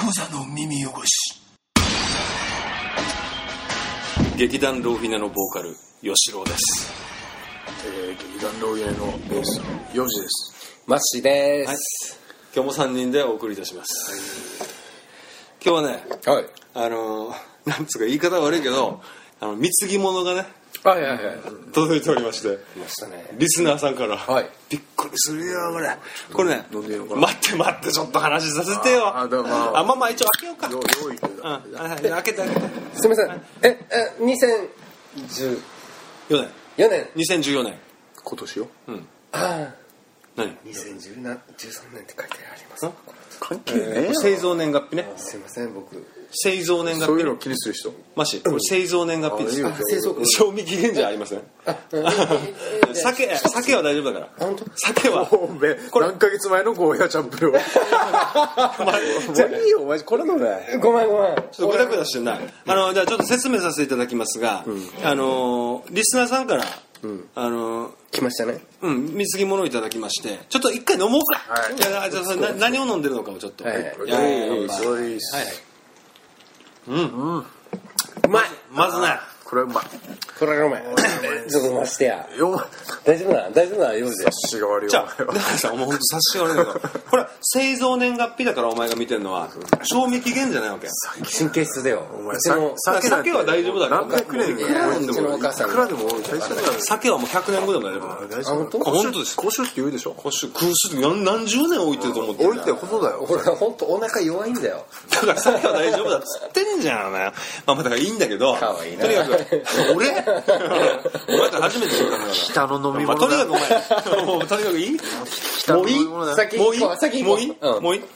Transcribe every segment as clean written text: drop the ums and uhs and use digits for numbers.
クザの耳汚し。 劇団ローフィネのボーカル吉郎です。 劇団ローフィネのベースヨジです。 マッシーです、 はい、今日も3人でお送りいたします、今日はね、 はい、 なんつうか言い方悪いけど貢ぎ物がね、 はいはいはい、 届いておりまして、 来ましたね、 リスナーさんから、 はい、 びっくりするよこれね、待ってちょっと話させてよ。まあ一応開けようか。 用意開けてすみません。2014年 2014年今年よ。 ああ、 何 2013年って書いてあります。 関係ねえ。 製造年月日ね。 すみません、僕製造年月日。 そういうのを気にする人。 マシ、これ製造年月日です。 製造賞味期限じゃありません。酒は大丈夫だから。 本当？ 酒はこれ何ヶ月前のゴーヤチャンプルを。いいよお前これのね。 ごめん。 ちょっとグダグダしてんな。じゃあちょっと説明させていただきますが、リスナーさんから来ましたね。 貢ぎ物をいただきまして、ちょっと一回飲もうか。はい。いやじゃあ何を飲んでるのかもちょっと。はい。うまい。まずね。 これはうまい。 これがうまい。ちょっと待してや。大丈夫なようで。 察しが悪いよ。 じゃあだからさ、お前ほんと察しが悪いんだけど、これ製造年月日だからお前が見てるのは賞味期限じゃないわけ。 神経質だよ。 お前酒は大丈夫だから。 何百年うちのお母さんいくらでも大丈夫だよ。 酒はもう100年後でも大丈夫。 大丈夫。 本当です。 古酒って言うでしょ。 古酒何十年置いてると思ってる。 置いてることだよ。 俺本当お腹弱いんだよ。 だから酒は大丈夫だっつってんじゃん。まあだからいいんだけど、 かわいいな。 とにかく俺お前と初めて言ったんだから。 北の飲み物。 とにかくお前もうとにかくいい？もういい？もういい？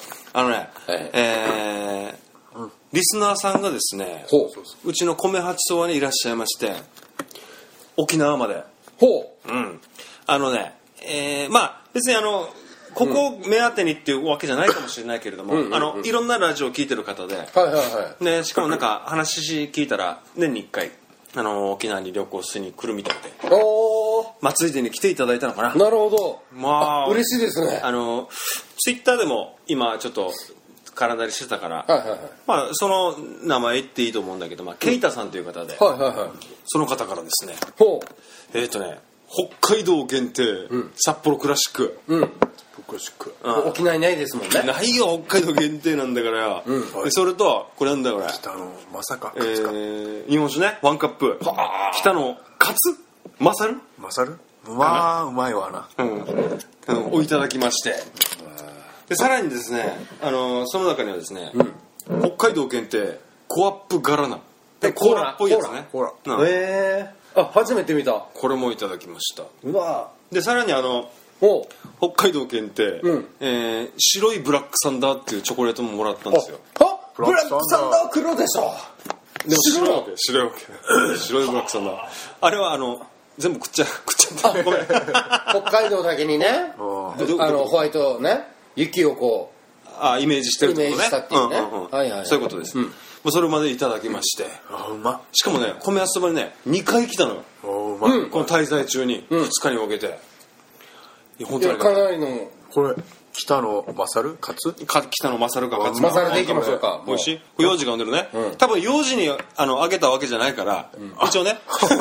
リスナーさんがですね、うちの米八そばにいらっしゃいまして、沖縄まで。まあ別にここを目当てにっていうわけじゃないかもしれないけれども、いろんなラジオを聞いてる方で、ね、しかもなんか話聞いたら年に1回沖縄に旅行しに来るみたいで、ついでに来ていただいたのかな。 なるほど。 まあ嬉しいですね。 ツイッターでも今ちょっと絡んだりしてたから、まあその名前言っていいと思うんだけど、ケイタさんという方で、その方からですね、北海道限定、札幌クラシック、 沖縄にないですもんね。 ないよ、北海道限定なんだからよ。それとこれなんだこれ、 北のまさか日本酒ね、ワンカップ、北のカツマサルまあうまいわな。 をいただきまして、でさらにですね、その中にはですね、北海道限定コアップガラナ、コーラっぽいやつね。 初めて見た。 これもいただきました。 うわ。 でさらに北海道限定、白いブラックサンダーっていうチョコレートももらったんですよ。 ブラックサンダー黒でしょ。 でも白いわけ白いブラックサンダー、あれは全部食っちゃったごめん。 北海道だけにね、ホワイトね、雪をこうイメージしてるってことね。 イメージしたっていうね。 そういうことです。それまでいただきまして、しかもね、米安そばにね2回来たのよ、この滞在中に2日に分けて。 本当にかなりのこれ北のマサルカツ？ 北のマサルかカツ。 マサルでいきましょうか。 美味しい。幼児が飲んでるね。多分幼児にあげたわけじゃないから、一応ね。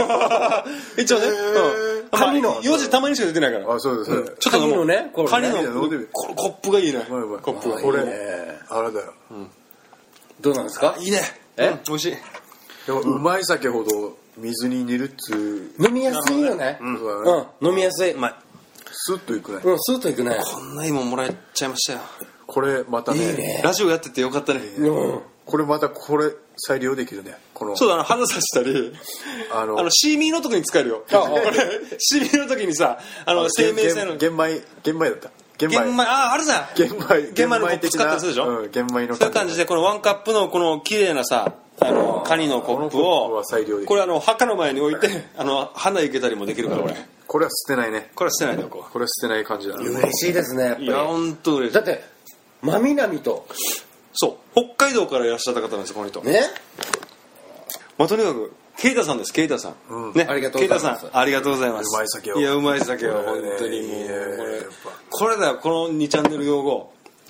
幼児たまにしか出てないから。 そうです。 ちょっとカニのね、 カニのコップがいいね。コップが。 これあれだよ。 どうなんですか？ いいね。美味しい。 でもうまい酒ほど水に煮るっつう。 飲みやすいよね。飲みやすい。 スッといくね。 スーッといくね。 こんないいもんもらえちゃいましたよ。 これまたね、 ラジオやっててよかったね。 これまた再利用できるね。 そうだな、花さしたり、シーミーの時に使えるよ。これシーミーの時にさ、生命線の玄米だった。 玄米、あるじゃん。玄米のコップ使ったりするでしょ。 玄米のそういう感じで、このワンカップのこの綺麗なさ、カニのコップをこれ墓の前に置いて花いけたりもできるから。 これは捨てないね。 これは捨てないでおこう。 これは捨てない感じだ。 嬉しいですね。 いや本当嬉しい。 だって真南と北海道からいらっしゃった方なんですよ、この人ね。 とにかくケイタさんです。ケイタさん、ね、 ありがとうございます。 ケイタさんありがとうございます。 うまい酒を。 いやうまい酒を本当にもうこれだよ、この2チャンネル用語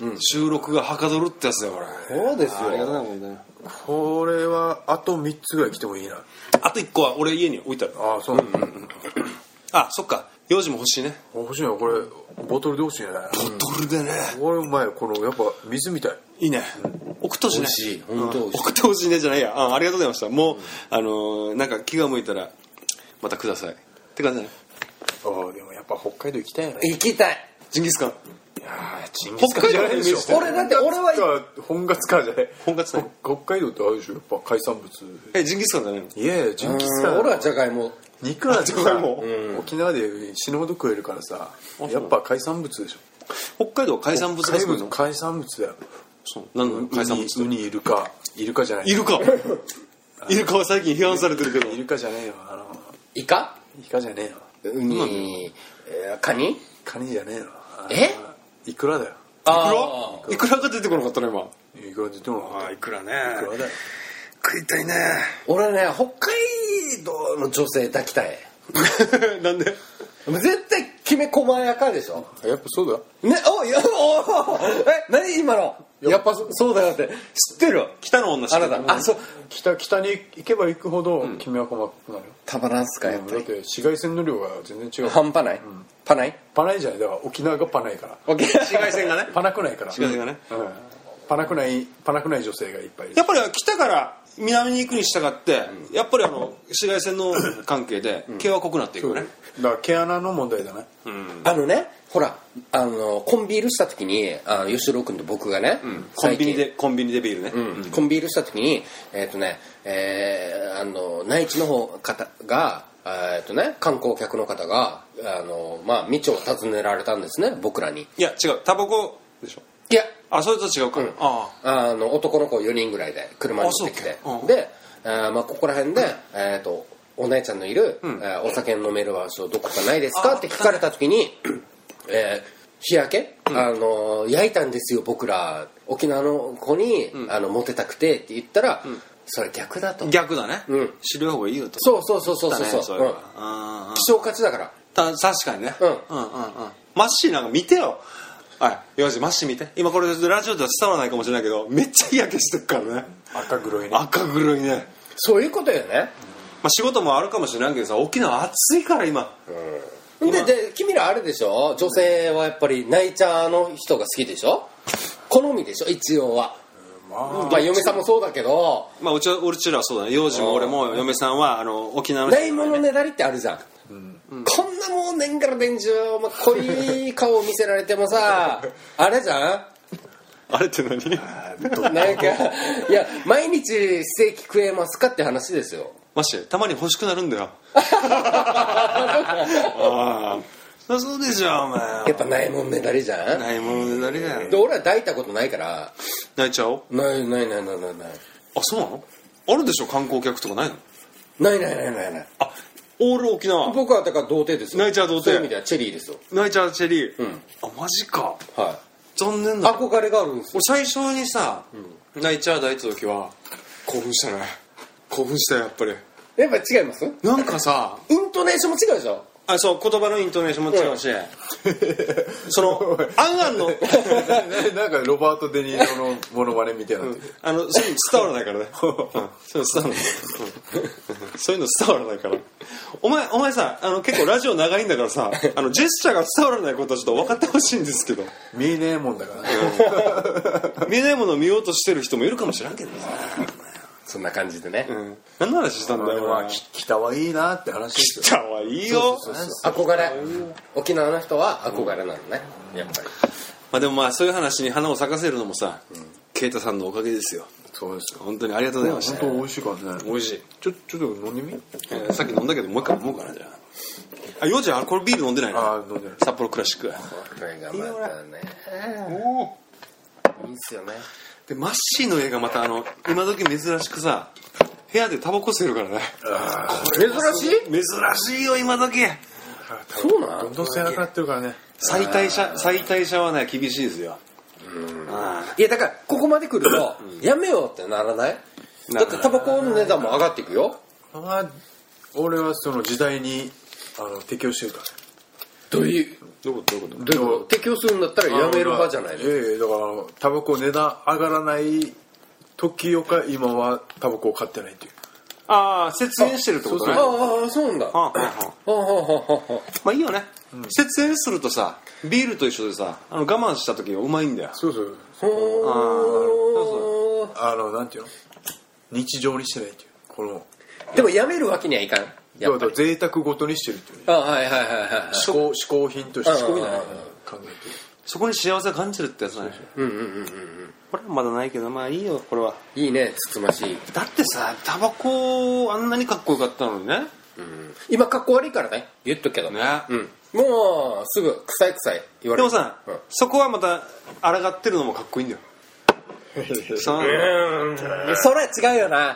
収録がはかどるってやつだよこれ。 そうですよ。 ありがとうございます。 これはあと3つぐらい来てもいいな。 あと1個は俺家に置いてある。 ああそう。 あそっか、幼児も欲しいね。 欲しいなこれ、ボトルで欲しいね。 ボトルでね。 これうまい。このやっぱ水みたい。 いいね。送ってほしいね。 本当送ってほしいねじゃないや。ありがとうございました。もうなんか気が向いたらまたくださいって感じだね。 ああでもやっぱ北海道行きたいよね。 行きたい。 ジンギスカン。 いやジンギスカンじゃないでしょ。 俺は本月からじゃない。 本月ね。 北海道ってあるでしょ。やっぱ海産物。 ジンギスカンじゃないの？ いやジンギスカン。 俺はじゃがいも。 肉なんてさ、沖縄で死ぬほど食えるからさ、やっぱ海産物でしょ。 北海道は海産物が少ないの？ 海産物だよ。 そう。何の海産物？ ウニ、イルカじゃない。 イルカは最近批判されてるけど。 イルカじゃねえよ。 イカじゃねえよ。 ウニ、カニじゃねえよ。イクラだよ。 イクラが出てこなかったね今。 イクラ出てこなかった。 イクラね。 イクラだよ。 食いたいね。 俺ね、北海道の女性抱きたい。 なんで？ 絶対きめ細やかでしょ。 やっぱそうだ。 ね、何今の？やっぱそうだよって知ってる？ 北の女知ってる？ あなた、そう。 北に行けば行くほどきめは細かくなるよ。 たまらんすかやっぱり。 だって紫外線の量が全然違う。 半端ない？パない？ パないじゃない。だから沖縄がパないから。 紫外線がね。 パなくないから。 紫外線がね。 パなくない女性がいっぱいいる。 やっぱり北から南に行くに従ってやっぱり紫外線の関係で毛は濃くなっていくよね。 だから毛穴の問題だね。 ね、ほらコンビールした時に吉郎君と僕がね、 コンビニでビールね。 コンビールした時に内地の方が観光客の方が道を尋ねられたんですね、僕らに。 いや違う、タバコでしょ。 いやそれと違うか。 男の子4人ぐらいで車に乗ってきて、でここら辺でお姉ちゃんのいるお酒飲める場所どこかないですかって聞かれた時に日焼け焼いたんですよ僕ら沖縄の子にモテたくてって言ったら、それ逆だと。 逆だね。知る方がいいよと。 そう希少価値だから。 確かにね。マッシーなんか見てよ。よしマッシー見て。今これラジオでは伝わらないかもしれないけどめっちゃ日焼けしてるからね。赤黒いね。 そういうことよね。 仕事もあるかもしれないけどさ、沖縄暑いから今。 で君らあれでしょ、女性はやっぱりナイチャーの人が好きでしょ、好みでしょ一応は。嫁さんもそうだけど、 うちらはそうだね。幼児も俺も嫁さんは沖縄のないものねだりってあるじゃん。こんなもう年から年中濃い顔を見せられてもさあれじゃん。 あれって何？ なんかいや毎日ステーキ食えますかって話ですよ。 マジでたまに欲しくなるんだよ。そうでしょお前。 やっぱないもんねだりじゃん。 ないもんねだりだよ。 で俺は抱いたことないから泣いちゃおう。 ない。 そうなの？あるでしょ観光客とかないの？ ない。 オール沖縄。 僕はだから童貞ですよ。 ナイチャー童貞。 そういう意味ではチェリーですよ。 ナイチャーチェリー。マジか。 はい。 残念だ。 憧れがあるんですよ。 俺最初にさ、ナイチャー抱いた時は興奮したね。興奮したよやっぱり。 やっぱり違います？ なんかさ、 イントネーションも違うでしょ。 そう言葉のイントネーションも違うし、そのアンアンのなんかロバート・デ・ニーロのモノマネみたいな、 そういうの伝わらないからね。そういうの伝わらないから。お前さ結構ラジオ長いんだからさジェスチャーが伝わらないことはちょっと分かってほしいんですけど。 見えねえもんだからね。 見えないものを見ようとしてる人もいるかもしれんけどさ。 そんな感じでね。 何の話したんだよ。 北はいいなって話ですよ。 北はいいよ。 憧れ。沖縄の人は憧れなのね。やっぱり。 でもそういう話に花を咲かせるのもさ、啓太さんのおかげですよ。 そうですよ。 本当にありがとうございました。 本当美味しいからね。 美味しい。 ちょっと飲んでみ。 さっき飲んだけどもう一回飲もうかなじゃあ。ようちゃんこれビール飲んでないの？ 飲んでる。 札幌クラシック。 これがまたね。いいっすよね。 でマッシーの映画また今時珍しくさ部屋でタバコ吸えるからね。 珍しい？ 珍しいよ今時。 そうなん？ どんどん吸えなくなってるからね。 最大者はね厳しいですよ。 いやだからここまで来るとやめようってならない？だってタバコの値段も上がっていくよ。 俺はその時代に適応してるから。 どういうこと適用するんだったらやめる派じゃないの？ だからタバコ値段上がらない時よか今はタバコを買ってないっていう。 ああ、節煙してるってことね。 ああ、そうなんだ。 まあいいよね。節煙するとさ、ビールと一緒でさ、我慢した時はうまいんだよ。 そうそう。なんていうの、日常にしてないっていう。このでもやめるわけにはいかん。 だから贅沢ごとにしてるっていう。嗜好品として考えてる。 そこに幸せを感じるってやつだね。これはまだないけど、まあいいよ、これは。 いいね、つつましい。 だってさ、タバコあんなにかっこよかったのにね。 今かっこ悪いからね、言っとくけどね。もうすぐ臭い言われる。 でもさ、そこはまた抗ってるのもかっこいいんだよ。 それ違うよな。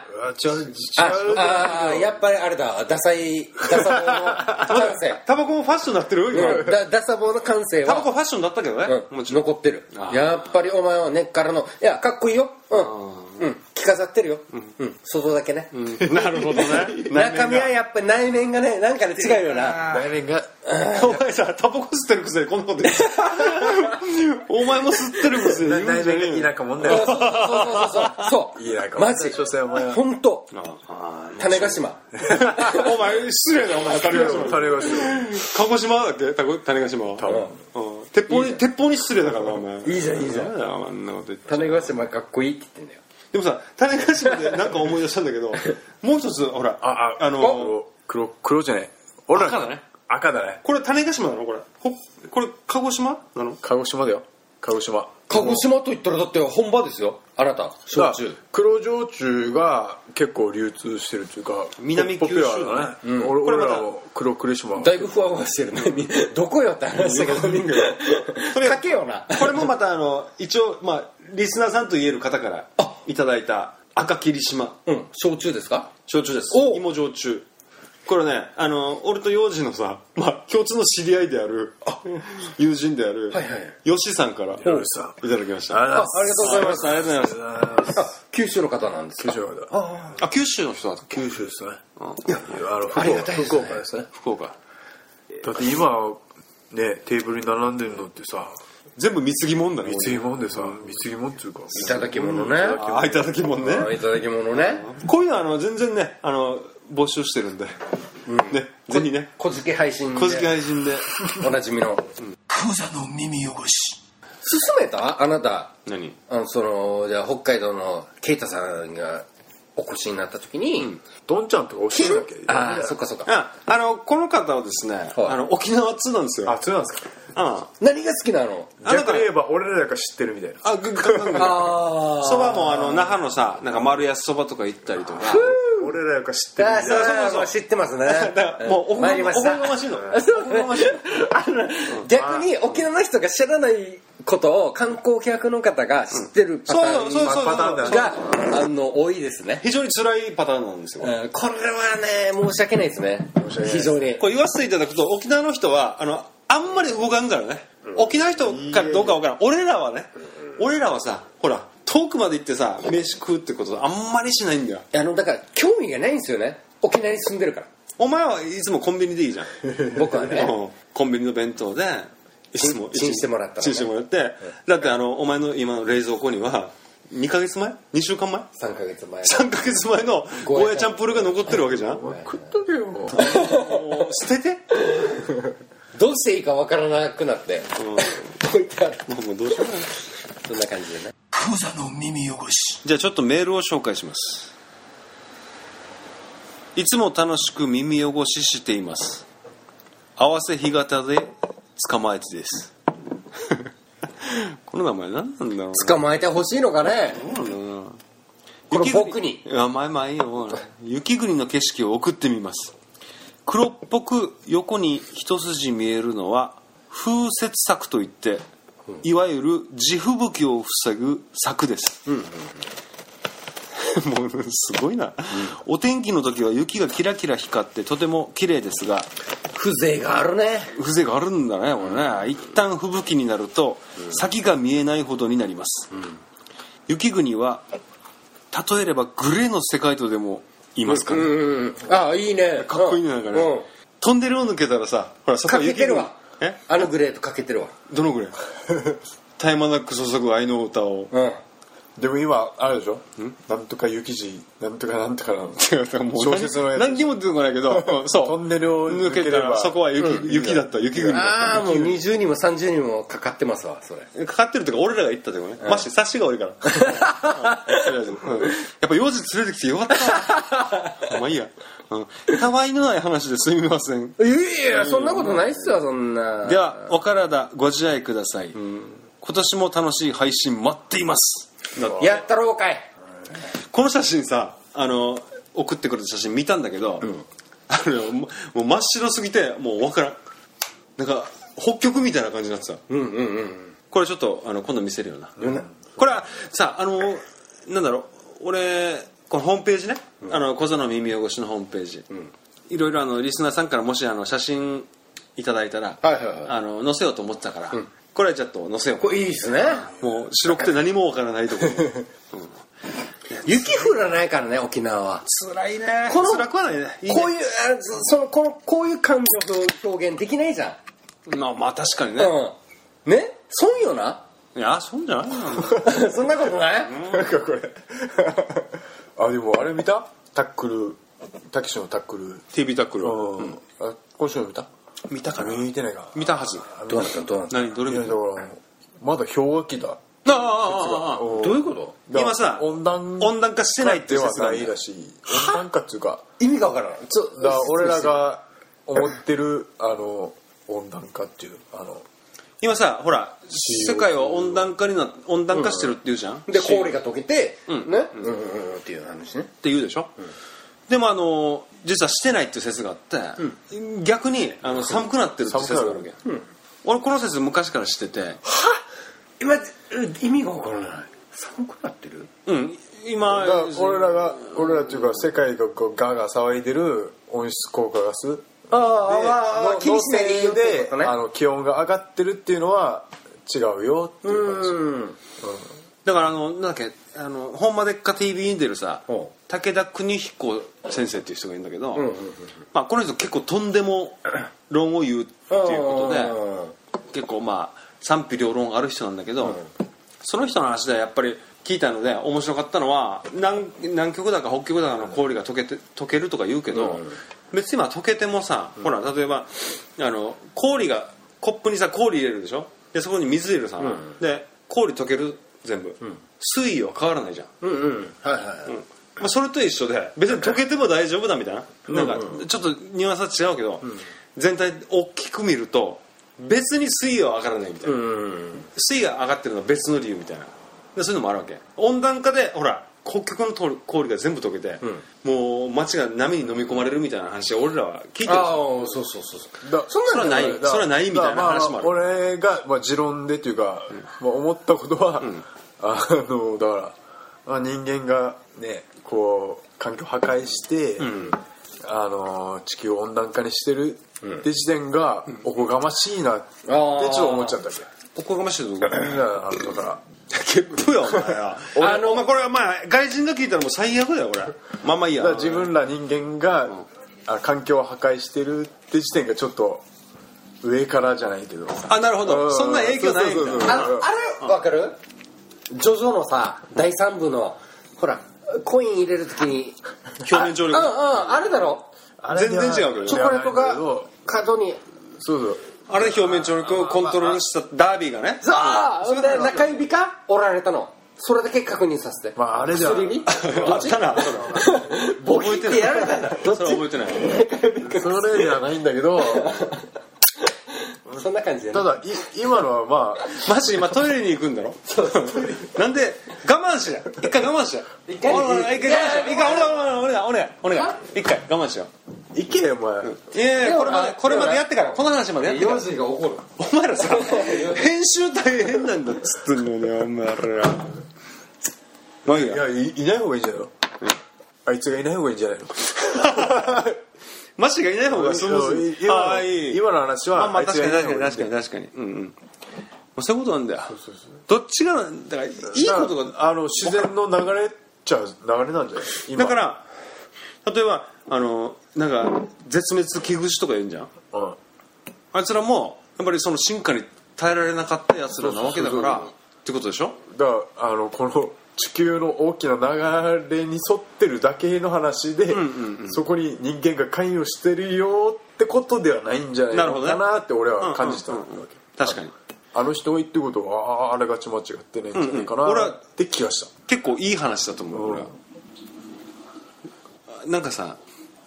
やっぱりあれだ、ダサ棒の感性。 タバコもファッションになってるよ。 ダサ棒の感性はタバコファッションだったけどね、 残ってる。やっぱりお前は根っからの、いやかっこいいよ、着飾ってるよ、外だけね。 なるほどね。 中身はやっぱり内面がね、なんかね違うよな。 内面がお前さ、タバコ吸ってるくせにこんなこと言ってお前も吸ってるくせに言うんじゃねえよ。 田舎もんだよ。 そうマジ本当。種子島。 お前失礼だ、お前。種子島。鹿児島だっけ、種子島は。鉄砲に失礼だからな、お前。 いいじゃん。種子島かっこいいって言ってんだよ。 でもさ、種子島でなんか思い出したんだけど、もう一つ、ほら、 黒じゃない。 赤だね。 赤だね。 これ種子島なの？これ鹿児島なの？ 鹿児島だよ。鹿児島と言ったらだって本場ですよ、あなた。焼酎、 黒焼酎が結構流通してるっていうか、 南九州だね。俺らは黒島だいぶふわふわしてるね。どこよって話だけど、かけよな。 これもまた一応リスナーさんと言える方からいただいた赤霧島。 焼酎ですか？ 焼酎です。芋焼酎。これね、俺と幼児のさ、共通の知り合いである友人である吉さんからいただきました。 ありがとうございます。ありがとうございます。九州の方なんですか？ 九州の人だ。 九州ですね。 いや、ありがたいですね。 福岡ですね。 福岡。 だって今ね、テーブルに並んでるのってさ、 全部貢ぎ物だね。 貢ぎ物でさ、貢ぎ物っていうか、 いただき物ね。 いただき物ね。 いただき物ね。 こういうのは全然ね、募集してるんで、ね、ぜひね、 小付配信でおなじみのクザの耳汚し進めた？あなた何？ じゃあ北海道のケイタさんがお越しになった時に、 ドンちゃんとか教えなきゃ。 そっか。 この方はですね、沖縄通なんですよ。 通なんですか？ 何が好きなの？ 逆に言えば俺らが知ってるみたいな。 そばも那覇のさ、なんか丸安そばとか行ったりとか。 俺らが知ってるみたいな。 そう知ってますね。 もうおこがましいの。 逆に沖縄の人が知らないことを観光客の方が知ってるパターンが多いですね。 非常に辛いパターンなんですよ。 これはね、申し訳ないですね。非常に。 これ言わせていただくと、沖縄の人はあんまり動かんからね。沖縄の人かどうかわからん。俺らはさ、ほら遠くまで行ってさ、飯食うってことあんまりしないんだよ。 だから興味がないんですよね、沖縄に住んでるから。 お前はいつもコンビニでいいじゃん。 僕はね、 コンビニの弁当でいつもチンしてもらったチンしてもらって、だってお前の今の冷蔵庫には2ヶ月前 ?2 週間前 ?3 ヶ月前 3ヶ月前のゴーヤチャンプルーが残ってるわけじゃん。 食っとけよ。 捨てて。 どうしていいかわからなくなって置いてある。 もうどうしようもない。 そんな感じでね。 クザの耳汚し。 じゃあちょっとメールを紹介します。いつも楽しく耳汚ししています。合わせ干潟で捕まえてです。この名前何なんだろう。 捕まえてほしいのかね。これ僕に。 まあいいよ。雪国の景色を送ってみます。黒っぽく横に一筋見えるのは風雪柵といって、いわゆる地吹雪を防ぐ柵です。もうすごいな、お天気の時は雪がキラキラ光ってとても綺麗ですが、 風情があるね。 風情があるんだね、これね。一旦吹雪になると先が見えないほどになります。雪国は例えればグレーの世界とでも言いますかね。 いいね。 かっこいいね、なんかね。飛んでるを抜けたらさ、ほらそこは雪国。 あのグレートかけてるわ。 どのグレー絶え間なく注ぐ愛の歌を。 でも今あるでしょ、なんとか雪地なんとかなんとかの小説のやつ何にも出てこないけどそうトンネルを抜けたらそこは雪だった、雪国だった。 ああもう20人も30人もかかってますわそれ。 かかってるっていうか俺らが行ったってことね。マジ察しが悪いからやっぱ幼児連れてきてよかったまあいいや。たわいのない話ですみません。 いやそんなことないっすよそんな。 ではお体ご自愛ください。今年も楽しい配信待っています。 やったろうかい。 この写真さ送ってくれた写真見たんだけど、もう真っ白すぎてもう分からん。なんか北極みたいな感じになってた。これちょっと今度見せるよな。これはさなんだろう俺このホームページね、小園耳汚しのホームページ、いろいろリスナーさんからもし写真いただいたら、載せようと思ってたから、これはちょっと載せよう。 これいいですね。 もう白くて何もわからないところ、 雪降らないからね沖縄は。 辛いね。辛くはないね。 こういうこういう感情と表現できないじゃん。まあ確かにね。 ね損よな。 いや損じゃないそんなことない。 なんかこれでもあれ見たタックルたけしのタックル TV タックル。 今週見た？ 見たかな。 見てないか。 見たはず。 どうなった何どれ見た？ まだ氷河期だ。 どういうこと？ 今さ温暖化してないって説がいいらしい。温暖化っていうか意味がわからない。 俺らが思ってる温暖化っていう今さほら世界は温暖化してるって言うじゃん。 で氷が溶けてねっていう話ね。 って言うでしょ。でも実はしてないっていう説があって、逆に寒くなってるっていう説があるわけ。俺この説昔から知ってて。 今意味が分からない。寒くなってる？ 今俺らっていうか世界がガーガー騒いでる温室効果ガス気にしないでいいよってことね。 気温が上がってるっていうのは違うよっていう話。 だからなんだっけほんまでっか TV に出るさ武田邦彦先生っていう人がいるんだけど、まあこの人結構とんでも論を言うっていうことで結構賛否両論ある人なんだけど、その人の話でやっぱり聞いたので面白かったのは南極だか北極だかの氷が溶けるとか言うけど、別に溶けてもさ、ほら例えば氷がコップにさ氷入れるでしょ。でそこに水入れるさ、で氷溶ける全部、水位は変わらないじゃん。それと一緒で別に溶けても大丈夫だみたいな、なんかちょっとニュアンスは違うけど、全体大きく見ると別に水位は上がらないみたいな、水位が上がってるのは別の理由みたいなで、そういうのもあるわけ。温暖化でほら北極の氷が全部溶けて、もう街が波に飲み込まれるみたいな話を俺らは聞いてるし。それはないみたいな話もある。 俺が持論でというか思ったことはだから人間がねこう環境破壊して地球を温暖化にしてるって時点がおこがましいなってちょっと思っちゃったっけ。 おこがましいとだから結構やお前やこれは外人が聞いたらもう最悪だよこれ。まあいいや。 自分ら人間が環境を破壊してるって時点がちょっと上からじゃないけどなるほど。そんな影響ないみたいな。 あれ分かる？ジョジョのさ第3部のほらコイン入れるときに表面張力あれだろ。 全然違うけどチョコレートが角にあれ表面張力をコントロールしたダービーがね。 そうで中指か折られたの。それだけ確認させて。 あれじゃあったな。 ボキってやられたんだ。 それ覚えてない。 それじゃないんだけどそんな感じで。 ただ今のはマジ今トイレに行くんだろ。なんで我慢しや。一回我慢しや。一回我慢しや。お願い。一回我慢しよう。 行けよお前。 いやこれまでやってからこの話までやってから。 4時が怒る。 お前らさ編集大変なんだっつってんのにお前ら。まあいいや。 いない方がいいんじゃないの。あいつがいない方がいいんじゃないの。 マシがいない方がスムーズ。 今の話は確かにそういうことなんだよ。どっちがだからいいことが自然の流れちゃう流れなんじゃない。 だから例えばなんか絶滅危惧種とか言うんじゃん。あいつらもぱりその進化に耐えられなかったやつらなわけだからってことでしょ。 だからこの地球の大きな流れに沿ってるだけの話で、そこに人間が関与してるよってことではないんじゃないのかなって俺は感じたわけ。 確かにあの人が言ってることはあれがち間違ってないんじゃないかなって気がした。 結構いい話だと思う、俺は。なんかさ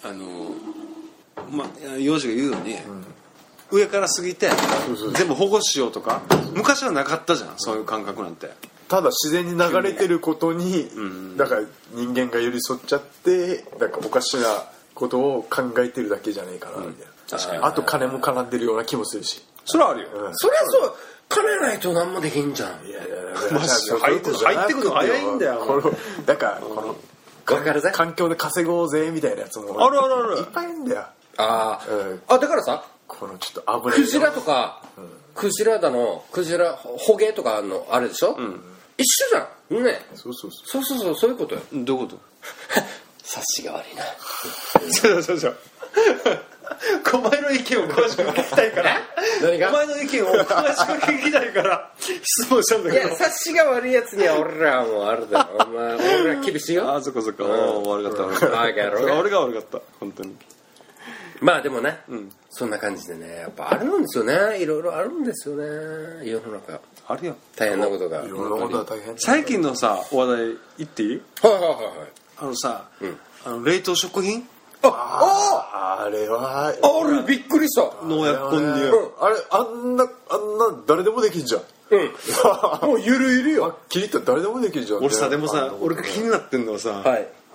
幼児が言うように、上から過ぎて全部保護しようとか昔はなかったじゃん、そういう感覚なんて。 ただ自然に流れてることに、だから人間が寄り添っちゃってなんかおかしなことを考えてるだけじゃねえかなみたいな。確かに。あと金も絡んでるような気もするし。 それはあるよ。 そりゃそう、金ないと何もできんじゃん。 いや入ってくの早いんだよ。 だからこの環境で稼ごうぜみたいなやつもあるあるあるいっぱいいるんだよ。 あだからさ、 このちょっと危ないクジラとか、クジラ捕鯨とかのあれでしょ、一緒じゃんね。そういうことよ。 どういうこと察しが悪いな。 そうお前の意見を詳しく聞きたいから何がお前の意見を詳しく聞きたいから質問したんだけど。 いや、察しが悪いやつには俺らはもうあれだよ。俺ら厳しいよ。 あ、そっか悪かった俺が悪かった本当に。 まあでもね、そんな感じでね、やっぱあるんですよね。いろいろあるんですよね、世の中。 あるよ、 大変なことが。 いろんなことは大変。 最近のさ話題言っていい？ はい。 さ、冷凍食品、 あれは俺びっくりした。 農薬混入、 あれあんな誰でもできんじゃん。 もうゆるゆるよ。 はっきり言ったら誰でもできんじゃん。 俺さ、でもさ、俺が気になってんのはさ、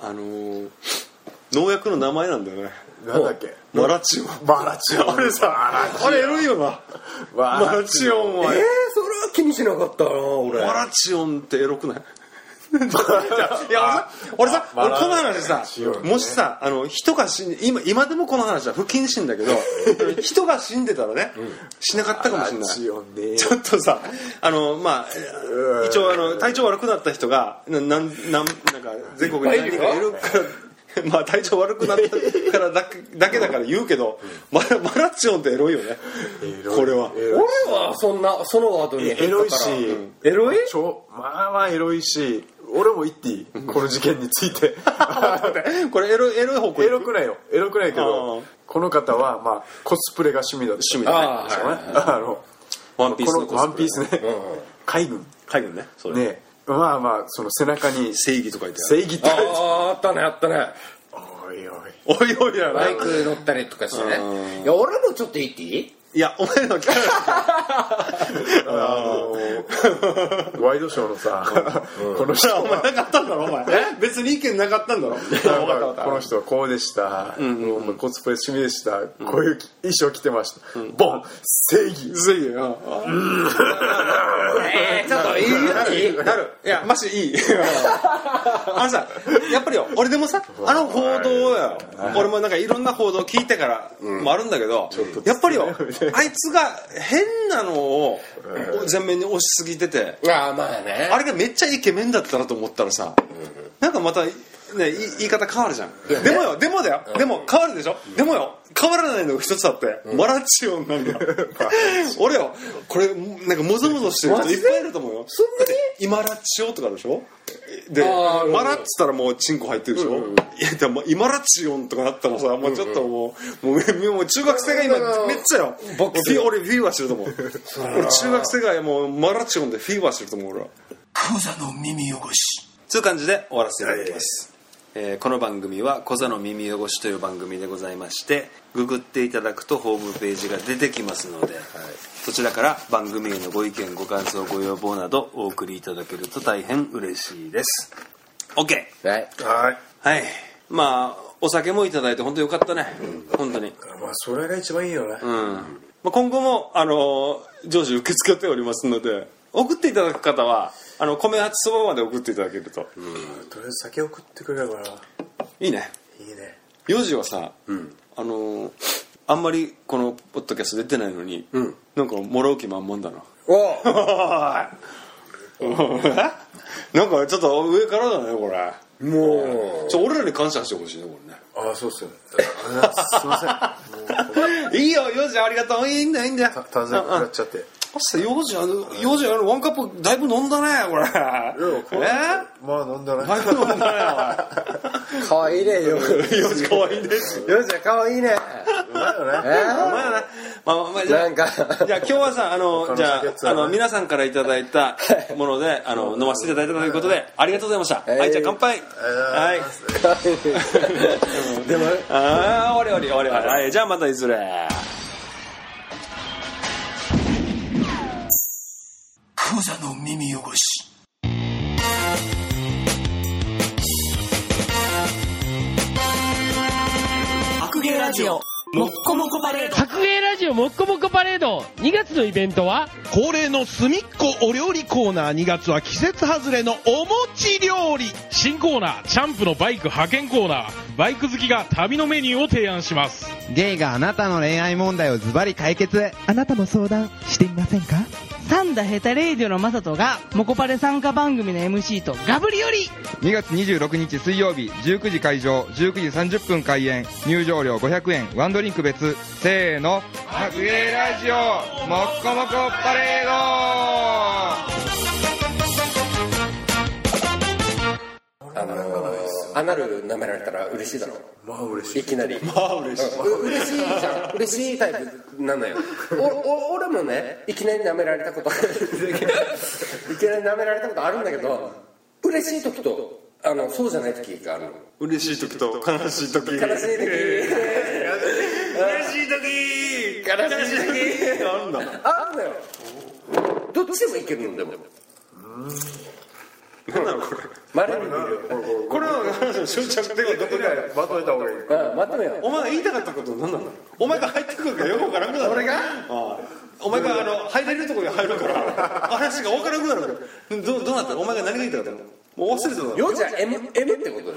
農薬の名前なんだよね。 なんだっけ？ マラチオン。あれさ、あれエロいよな。マラチオンは。 それは気にしなかったな俺。 マラチオンってエロくない？いや俺この話さ、もしさ人が死んで今でもこの話は不謹慎だけど人が死んでたらね、しなかったかもしれない。ちょっとさ一応体調悪くなった人がなんか全国に何人かいるからまあ体調悪くなったからだけだから言うけど、マラチオンってエロいよね。これは俺はそのワードにエロいし、 エロい？ まあエロいし、俺も言っていい？この事件について。 これエロい方向。 エロくないけど、この方はまあコスプレが趣味だった。 ワンピースね。 海軍ね。 ね。まあその背中に正義とか言って正義ってあったね。 おいやバイク乗ったりとかしてね。いや俺もちょっと言っていい？ いやお前のキャラワイドショーのさ、この人お前なかったんだろお前。別に意見なかったんだろ。 この人はこうでした、コスプレ趣味でした、こういう衣装着てました、ボン正義よ。 ちょっといい？ いやマジいい。さやっぱりよ、俺でもさ報道よ、俺もなんかいろんな報道聞いてからもあるんだけど、やっぱりよあいつが変なのを前面に押しすぎてて、あれがめっちゃイケメンだったなと思ったらさ、なんかまたね言い方変わるじゃん。でもだよ、でも変わるでしょ。でもよ変わらないのが一つあって、マラチオンなんだよ。俺よこれなんかモゾモゾしてる人いっぱいいると思うよ。 そんなにイマラチオとかでしょ。でマラっつったらもうチンコ入ってるでしょ。いやでもイマラチオンとかなったらさ、もうちょっともう中学生が今めっちゃよ俺フィーバーしてると思う。俺中学生がもうマラチオンでフィーバーしてると思う。俺はクザの耳汚しという感じで終わらせていただきます。この番組はコザの耳汚しという番組でございまして、ググっていただくとホームページが出てきますので、そちらから番組へのご意見ご感想ご要望などお送りいただけると大変嬉しいです。 OK。 はいまあお酒もいただいて本当によかったね、本当に。 まあそれが一番いいよね。 今後も常時受け付けておりますので、送っていただく方は米八そばまで送っていただけると、 とりあえず酒送ってくれればいいね。4時はさ、あんまりこのポッドキャスト出てないのに、なんかもらう気満々だな。なんかちょっと上からだねこれ。もう俺らに感謝してほしいねこれね。 そうっすよね。すいません。 いいよ4時ありがとう。いいんだよいいんだよ。 単純に食らっちゃって 4時ワンカップだいぶ飲んだねこれ。 まあ飲んだね。 だいぶ飲んだね。 かわいいね 4時かわいいね。 4時かわいいね。 うまいよね。 まあじゃあなんかじゃあ今日はさじゃあ皆さんからいただいたもので飲ませていただいたということでありがとうございました。はいじゃあ乾杯。はい。 でも終わりはいじゃあまたいずれ。 クザの耳汚し。 白芸ラジオもっこもこパレード。 白芸ラジオもっこもこパレード2月のイベントは恒例のすみっこお料理コーナー。2月は季節外れのお餅料理。 新コーナーチャンプのバイク派遣コーナー。バイク好きが旅のメニューを提案します。 ゲイがあなたの恋愛問題をズバリ解決。 あなたも相談してみませんか。 サンダヘタレイディオのマサトがモコパレ参加番組の MC とガブリより。 2月26日水曜日19時会場19時30分開演。入場料500円ワンドリンク別。せーの白芸ラジオもっこもこパレード。 アナル舐められたら嬉しいだろ。 まあ嬉しい。 いきなりまあ嬉しい。 嬉しいじゃん。嬉しいタイプなのよ。俺もねいきなり舐められたこといきなり舐められたことあるんだけど、嬉しい時とそうじゃない時があるの。 嬉しい時と悲しい時。 悲しい時嬉しい時悲しい時あるんだ。 あるんだよ。どっちでもいけるの。でもなんだろうこれ。 まれに見る。 これは終着点はどこにある。 まとめた方がいい。 まとめよう。 お前が言いたかったこと何なんだ。お前が入ってくるからよくわからんくなる。 俺がお前が入れるところに入るから話がわからんくなる。どうなった。お前が何が言いたかったの。もう忘れてたの。 4じゃ M ってこと